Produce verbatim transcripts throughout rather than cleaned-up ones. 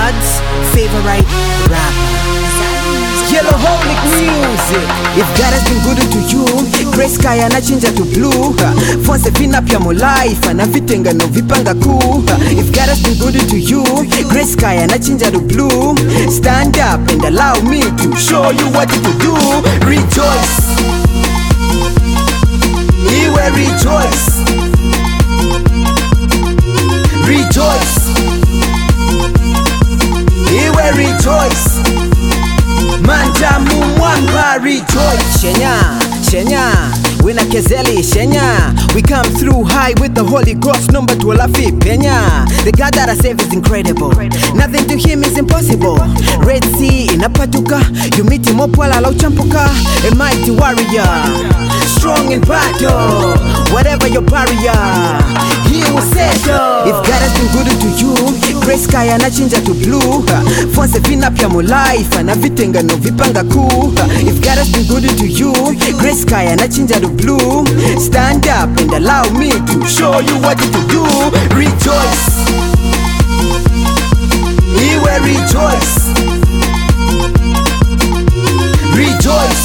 God's favorite rapper. Yellowholic music. If God has been good to you, Grace Kaya na chinja to blue. Fonse fina pia mo life, na vitenga no vipanga kuu. If God has been good to you, Grace Kaya na chinja to blue. Stand up and allow me to show you what to do. Rejoice, Iwe rejoice. Rejoice, Iwe rejoice. Manjamu mwamba rejoice. Shenya, Shenya, Wina Kezeli, Shenya. We come through high with the Holy Ghost. Number to Olafi, Penya. The God that I save is incredible. Nothing to him is impossible. Red Sea in Apatuka. You meet him up while I champuka. A mighty warrior, strong in battle. Whatever your barrier, he will settle. If God has been good to you, Grace Kaya na chinja to blue. Fonse fina pia mo life, na vitenga no vipanga kuu. If God has been good to you, Grace Kaya na chinja to blue. Stand up and allow me to show you what to do. Rejoice, Iwe rejoice. Rejoice,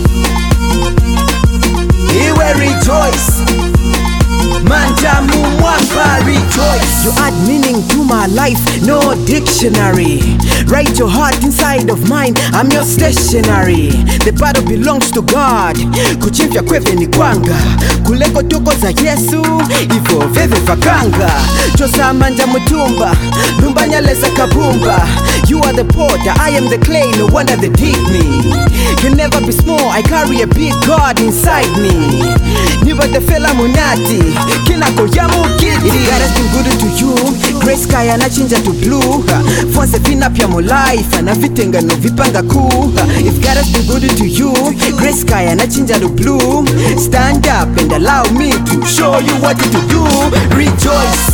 Iwe rejoice. Manjamu mwamba rejoice. You add meaning to my life, no dictionary. Write your heart inside of mine, I'm your stationary. The battle belongs to God. Kuchimfya kweve ni kwanga. Kuleko toko za Yesu, ivo veve vakanga. Chosa manja mutumba, lumbanya lesa kabumba. You are the potter, I am the clay, no wonder they dig me. Can never be small, I carry a big God inside me. Niba the fella munati, kinako yamu kiti. If God has been good to you, Grace Kaya na chinja to blue. Fonse fina pia mo life, na vitenga no vipanga kuu. If God has been good to you, Grace Kaya na chinja to blue. Stand up and allow me to show you what to do. Rejoice,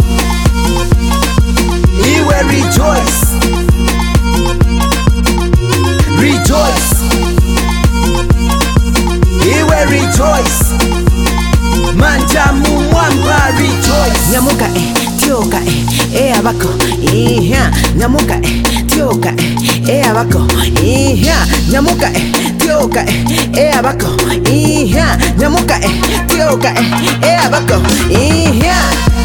Iwe rejoice. Rejoice, Iwe rejoice. Manjamu mwamba rejoice. Nyamuka eh, tioka eh, eh abako, iha. Nyamuka eh, tioka eh, eh abako, iha. Nyamuka eh, tioka eh, eh abako, iha. Nyamuka eh, tioka eh, eh abako, iha.